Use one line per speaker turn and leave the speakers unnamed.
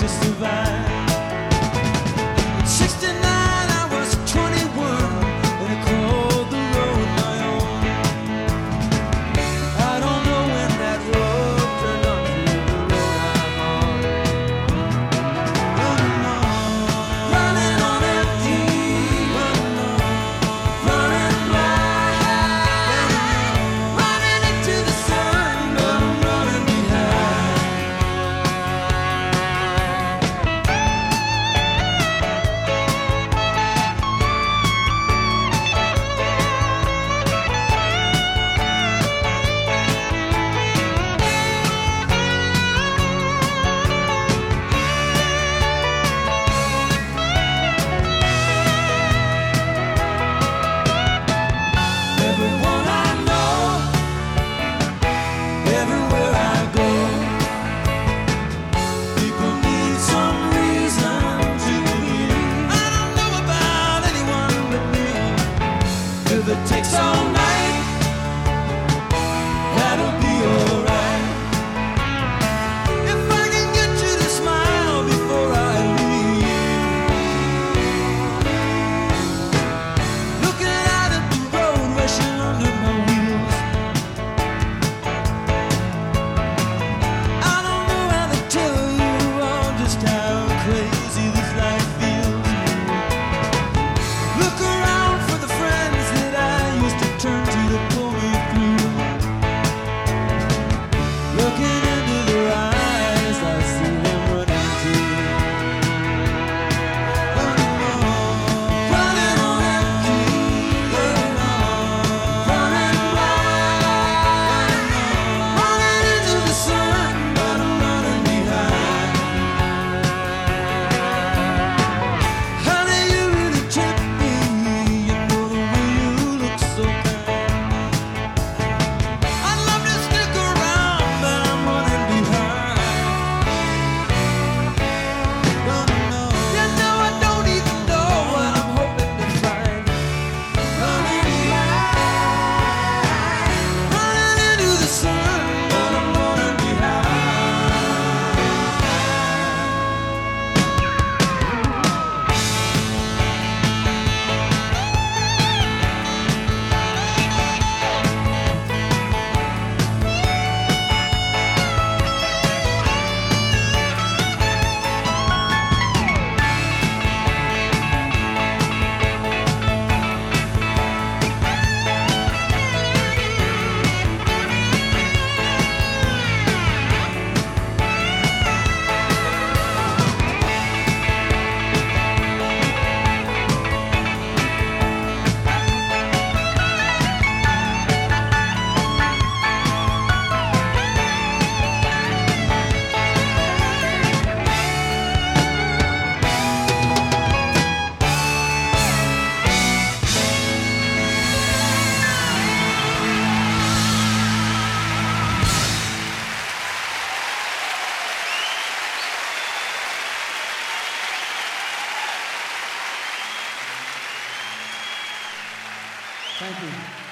to survive. At 69 I was 21 and I called the road my own. I don't know when that road turned onto the road I'm on. Running on, running on empty, running on, running blind, running into the sun, but I'm running behind. Everyone I know, everywhere I go, people need some reason to believe. I don't know about anyone but me. If it takes all night, that'll be alright. If I can get you to smile before I leave. Looking out at the road rushing under my wheels. I don't know how to tell you all just how crazy this life feels. Look around for the friends that I used to turn to pull me through. Looking into their eyes, I see them running too. Running on empty, running blind, running into the sun, but I'm running behind. Honey, you really tempt me, you know the way you look so kind. I'd love to stick around, but I'm running behind. Running on, you know I don't even know what I'm hoping to find. Running blind, running into the sun, but I'm running behind. Thank you.